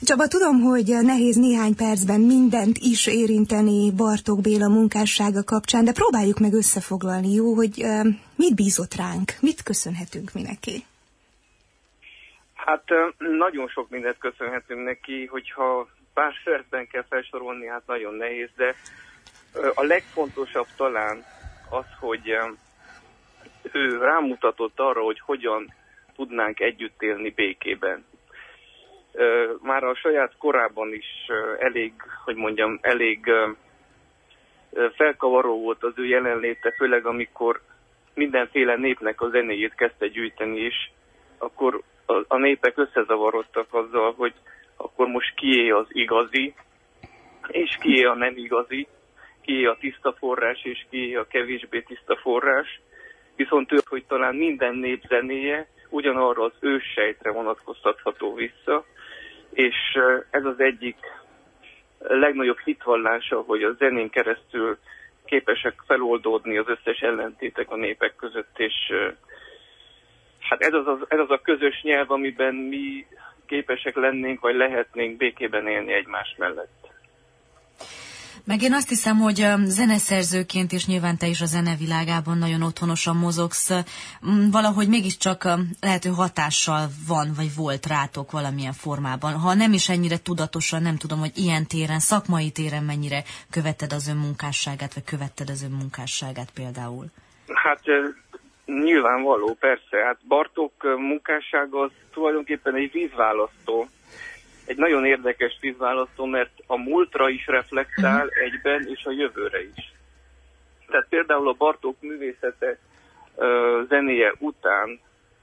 Csaba, tudom, hogy nehéz néhány percben mindent is érinteni Bartók Béla munkássága kapcsán, de próbáljuk meg összefoglalni, jó, hogy mit bízott ránk, mit köszönhetünk mi neki? Hát nagyon sok mindent köszönhetünk neki, hogyha pár percben kell felsorolni, hát nagyon nehéz, de a legfontosabb talán az, hogy ő rámutatott arra, hogy hogyan tudnánk együtt élni békében. Már a saját korában is elég felkavaró volt az ő jelenléte, főleg amikor mindenféle népnek a zenéjét kezdte gyűjteni, és akkor a népek összezavarodtak azzal, hogy akkor most kié az igazi, és kié a nem igazi, kié a tiszta forrás, és kié a kevésbé tiszta forrás. Viszont ő, hogy talán minden nép zenéje ugyanarra az őssejtre vonatkoztatható vissza, és ez az egyik legnagyobb hitvallása, hogy a zenén keresztül képesek feloldódni az összes ellentétek a népek között, és hát ez az a közös nyelv, amiben mi képesek lennénk, vagy lehetnénk békében élni egymás mellett. Meg én azt hiszem, hogy zeneszerzőként, és nyilván te is a zenevilágában nagyon otthonosan mozogsz, valahogy mégiscsak lehető hatással van, vagy volt rátok valamilyen formában. Ha nem is ennyire tudatosan, nem tudom, hogy ilyen téren, szakmai téren mennyire követted az ön munkásságát, vagy követted az ön munkásságát például. Hát nyilvánvaló, persze. Hát Bartók munkássága az tulajdonképpen egy vízválasztó. Egy nagyon érdekes vízválasztó, mert a múltra is reflektál egyben, és a jövőre is. Tehát például a Bartók művészete zenéje után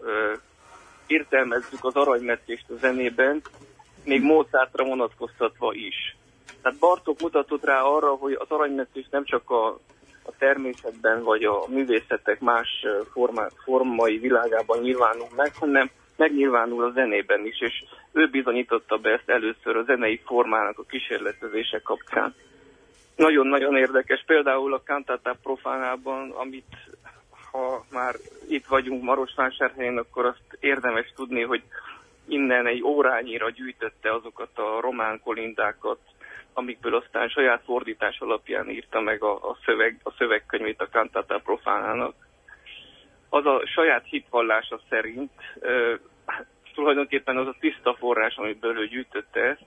értelmezzük az aranymetszést a zenében, még Mozartra vonatkoztatva is. Tehát Bartók mutatott rá arra, hogy az aranymetszés nem csak a természetben vagy a művészetek más formai világában nyilvánul meg, hanem megnyilvánul a zenében is, és ő bizonyította be ezt először a zenei formának a kísérletezése kapcsán. Nagyon-nagyon érdekes, például a Cantata Profanában, amit ha már itt vagyunk Marosvásárhelyen, akkor azt érdemes tudni, hogy innen egy órányira gyűjtötte azokat a román kolindákat, amikből aztán saját fordítás alapján írta meg a szövegkönyvét a Cantata Profanának. Az a saját hitvallása szerint tulajdonképpen az a tiszta forrás, amiből ő gyűjtötte ezt,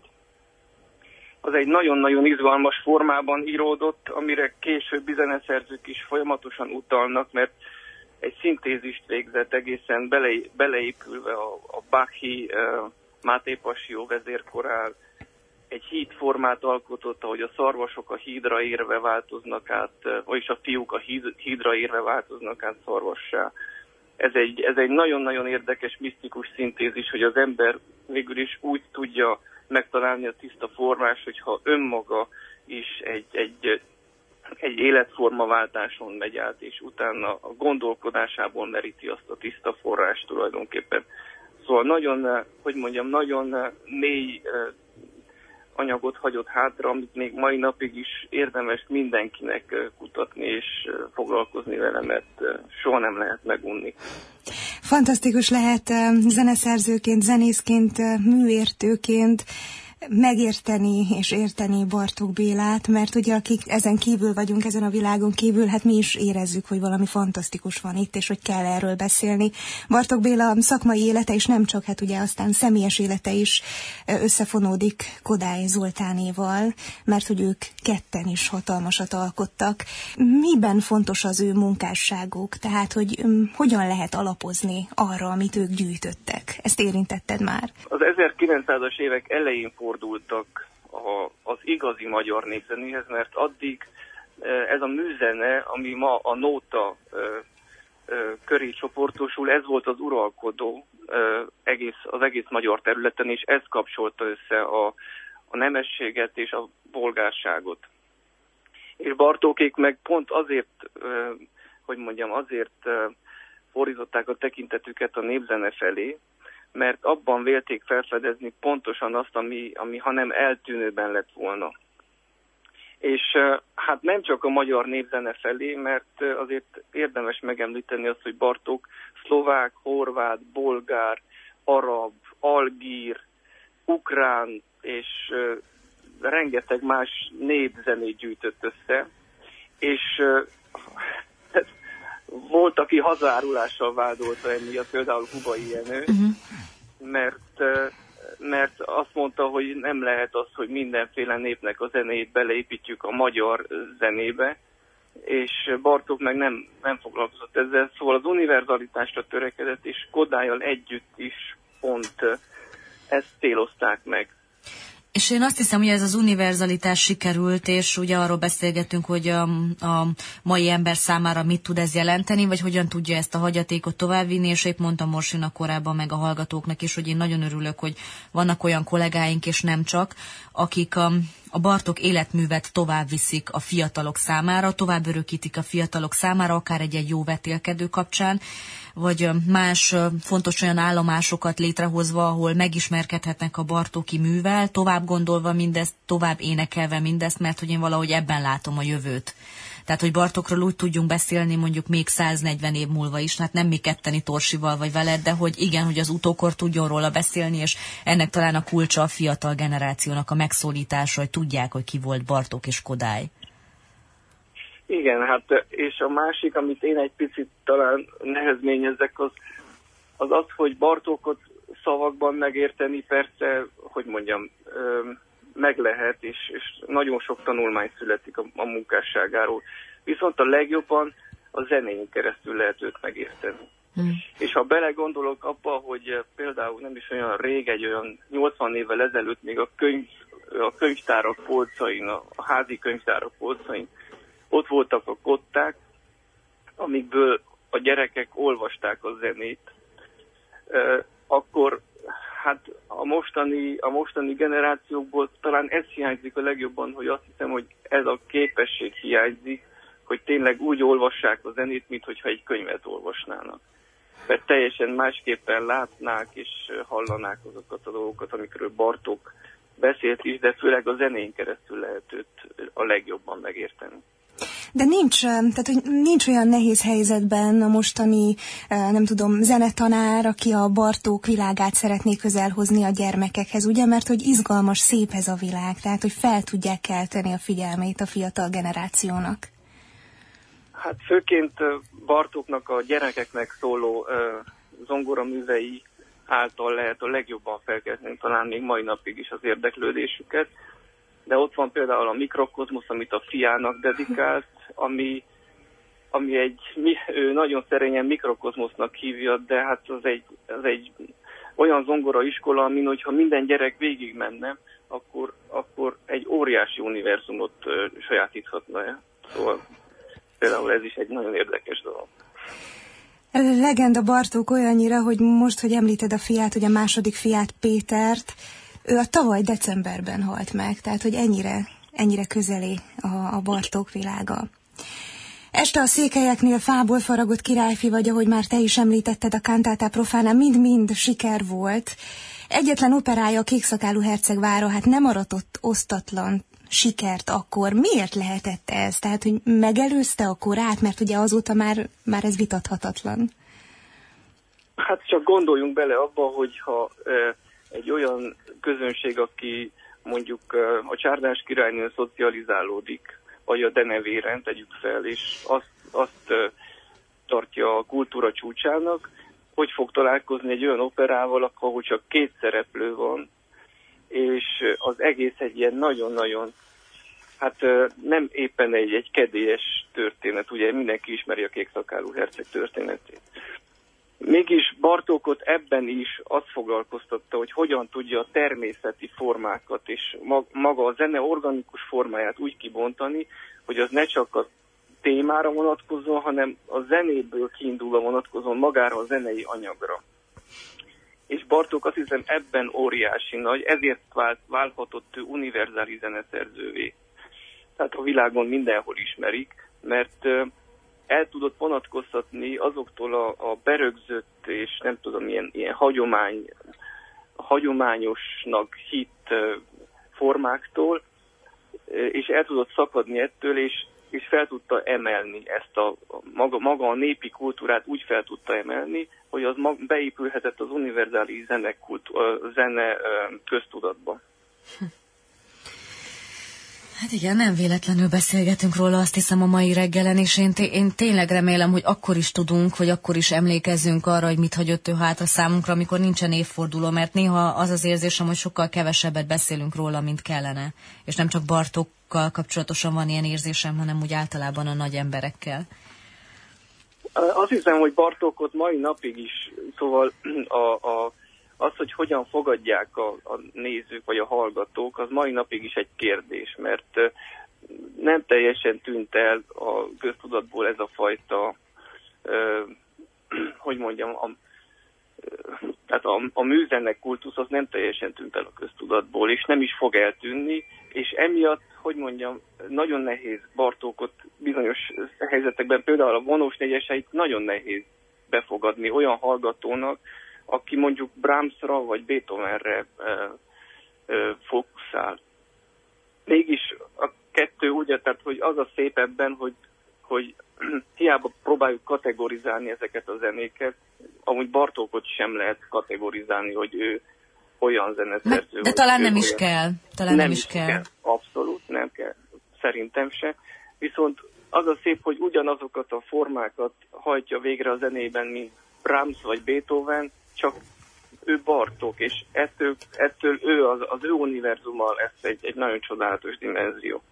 az egy nagyon-nagyon izgalmas formában íródott, amire később zeneszerzők is folyamatosan utalnak, mert egy szintézist végzett egészen beleépülve a Bachi Máté Passió vezérkorál, egy hídformát alkotott, ahogy a szarvasok a hídra érve változnak át, vagyis a fiúk a hídra érve változnak át szarvassá. Ez egy nagyon-nagyon érdekes, misztikus szintézis, hogy az ember végül is úgy tudja megtalálni a tiszta formás, hogyha önmaga is egy életformaváltáson megy át, és utána a gondolkodásából meríti azt a tiszta forrást tulajdonképpen. Szóval nagyon mély anyagot hagyott hátra, amit még mai napig is érdemes mindenkinek kutatni és foglalkozni vele, mert soha nem lehet megunni. Fantasztikus lehet zeneszerzőként, zenészként, műértőként megérteni és érteni Bartók Bélát, mert ugye akik ezen kívül vagyunk, ezen a világon kívül, hát mi is érezzük, hogy valami fantasztikus van itt, és hogy kell erről beszélni. Bartók Béla szakmai élete is nem csak, hát ugye aztán személyes élete is összefonódik Kodály Zoltánéval, mert hogy ők ketten is hatalmasat alkottak. Miben fontos az ő munkásságuk? Tehát, hogy hogyan lehet alapozni arra, amit ők gyűjtöttek? Ezt érintetted már? Az 1900-as évek elején fordultak az igazi magyar népzenéhez, mert addig ez a műzene, ami ma a nóta köré csoportosul, ez volt az uralkodó az egész magyar területen, és ez kapcsolta össze a nemességet és a bolgárságot. És Bartókék meg pont azért, azért fordították a tekintetüket a népzene felé, mert abban vélték felfedezni pontosan azt, ami ha nem eltűnőben lett volna. És hát nem csak a magyar népzene felé, mert azért érdemes megemlíteni azt, hogy Bartók szlovák, horvát, bolgár, arab, algír, ukrán, és rengeteg más népzenét gyűjtött össze, és volt, aki hazárulással vádolta emiatt, például Hubai Jenő, mert azt mondta, hogy nem lehet az, hogy mindenféle népnek a zenéjét beleépítjük a magyar zenébe, és Bartók meg nem foglalkozott ezzel, szóval az univerzalitásra törekedett, és Kodályal együtt is pont ezt célozták meg. És én azt hiszem, hogy ez az univerzalitás sikerült, és ugye arról beszélgetünk, hogy a mai ember számára mit tud ez jelenteni, vagy hogyan tudja ezt a hagyatékot továbbvinni, és épp mondtam Morsinak korábban, meg a hallgatóknak is, hogy én nagyon örülök, hogy vannak olyan kollégáink, és nem csak, akik a Bartók életművet tovább viszik a fiatalok számára, tovább örökítik a fiatalok számára, akár egy jó vetélkedő kapcsán, vagy más fontos olyan állomásokat létrehozva, ahol megismerkedhetnek a bartóki művel, tovább gondolva mindezt, tovább énekelve mindezt, mert hogy én valahogy ebben látom a jövőt. Tehát, hogy Bartókról úgy tudjunk beszélni mondjuk még 140 év múlva is, hát nem mi ketteni Torsival vagy veled, de hogy igen, hogy az utókor tudjon róla beszélni, és ennek talán a kulcsa a fiatal generációnak a megszólítása, hogy tudják, hogy ki volt Bartók és Kodály. Igen, hát és a másik, amit én egy picit talán nehezményezzek, az, hogy Bartókot szavakban megérteni, persze, hogy mondjam, meg lehet, és nagyon sok tanulmány születik a munkásságáról. Viszont a legjobban a zenén keresztül lehet őt megérteni. És ha belegondolok abba, hogy például nem is olyan rég, egy olyan 80 évvel ezelőtt még a könyvtárak polcain, a házi könyvtárak polcain ott voltak a kották, amikből a gyerekek olvasták a zenét, akkor hát a mostani generációkból talán ez hiányzik a legjobban, hogy azt hiszem, hogy ez a képesség hiányzik, hogy tényleg úgy olvassák a zenét, mint hogyha egy könyvet olvasnának. Mert teljesen másképpen látnák és hallanák azokat a dolgokat, amikről Bartók beszélt is, de főleg a zenén keresztül lehet őt a legjobban megérteni. De nincs olyan nehéz helyzetben a mostani, nem tudom, zenetanár, aki a Bartók világát szeretné közelhozni a gyermekekhez, ugye? Mert hogy izgalmas, szép ez a világ, tehát hogy fel tudják kelteni a figyelmét a fiatal generációnak. Hát főként Bartóknak a gyerekeknek szóló zongoraművei által lehet a legjobban felkelteni, talán még mai napig is az érdeklődésüket. De ott van például a Mikrokozmosz, amit a fiának dedikált, ami ő nagyon szerényen Mikrokozmosznak hívja, de hát az egy olyan zongoraiskola, amin hogyha minden gyerek végig menne, akkor egy óriási univerzumot sajátíthatna el. Szóval például ez is egy nagyon érdekes dolog. Legenda Bartók olyannyira, hogy most, hogy említed a fiát, hogy a második fiát, Pétert, ő a tavaly decemberben halt meg, tehát hogy ennyire közeli a Bartók világa. Este a székelyeknél fából faragott királyfi vagy, ahogy már te is említetted, a Cantata Profana mind-mind siker volt. Egyetlen operája, a Kékszakálú herceg vára, hát nem aratott osztatlan sikert akkor. Miért lehetett ez? Tehát, hogy megelőzte a korát, mert ugye azóta már ez vitathatatlan. Hát csak gondoljunk bele abba, hogyha egy olyan közönség, aki mondjuk a Csárdás királynőn szocializálódik, vagy a denevéren tegyük fel, és azt tartja a kultúra csúcsának, hogy fog találkozni egy olyan operával, ahol csak két szereplő van, és az egész egy ilyen nagyon-nagyon, hát nem éppen egy kedélyes történet, ugye mindenki ismeri a Kékszakálú herceg történetét. Mégis Bartókot ebben is azt foglalkoztatta, hogy hogyan tudja a természeti formákat és maga a zene organikus formáját úgy kibontani, hogy az ne csak a témára vonatkozzon, hanem a zenéből kiindulva vonatkozzon magára a zenei anyagra. És Bartók azt hiszem ebben óriási nagy, ezért válhatott ő univerzális zeneszerzővé. Tehát a világon mindenhol ismerik, mert el tudott vonatkoztatni azoktól a berögzött és nem tudom, ilyen hagyományosnak hitt formáktól, és el tudott szakadni ettől, és fel tudta emelni ezt maga a népi kultúrát úgy fel tudta emelni, hogy az beépülhetett az univerzális zene köztudatba. Hát igen, nem véletlenül beszélgetünk róla, azt hiszem a mai reggelen, és én tényleg remélem, hogy akkor is tudunk, vagy akkor is emlékezzünk arra, hogy mit hagyott ő hátra számunkra, amikor nincsen évforduló, mert néha az az érzésem, hogy sokkal kevesebbet beszélünk róla, mint kellene. És nem csak Bartókkal kapcsolatosan van ilyen érzésem, hanem úgy általában a nagy emberekkel. Azt hiszem, hogy Bartókot mai napig is, szóval az, hogy hogyan fogadják a nézők vagy a hallgatók, az mai napig is egy kérdés, mert nem teljesen tűnt el a köztudatból ez a fajta, hogy mondjam, tehát a műzene kultusz az nem teljesen tűnt el a köztudatból, és nem is fog eltűnni, és emiatt, hogy mondjam, nagyon nehéz Bartókot bizonyos helyzetekben, például a vonós négyeseit nagyon nehéz befogadni olyan hallgatónak, aki mondjuk Brahmsra vagy Beethovenre fókuszál. Mégis a kettő ugye, tehát hogy az a szép ebben, hogy hiába próbáljuk kategorizálni ezeket a zenéket, amúgy Bartókot sem lehet kategorizálni, hogy ő olyan zeneszerző. De talán nem is kell. Talán nem is kell. Abszolút nem kell. Szerintem se. Viszont az a szép, hogy ugyanazokat a formákat hajtja végre a zenében, mint Brahms vagy Beethoven, csak ő Bartók, és ettől ő az ő univerzummal lesz egy nagyon csodálatos dimenzió.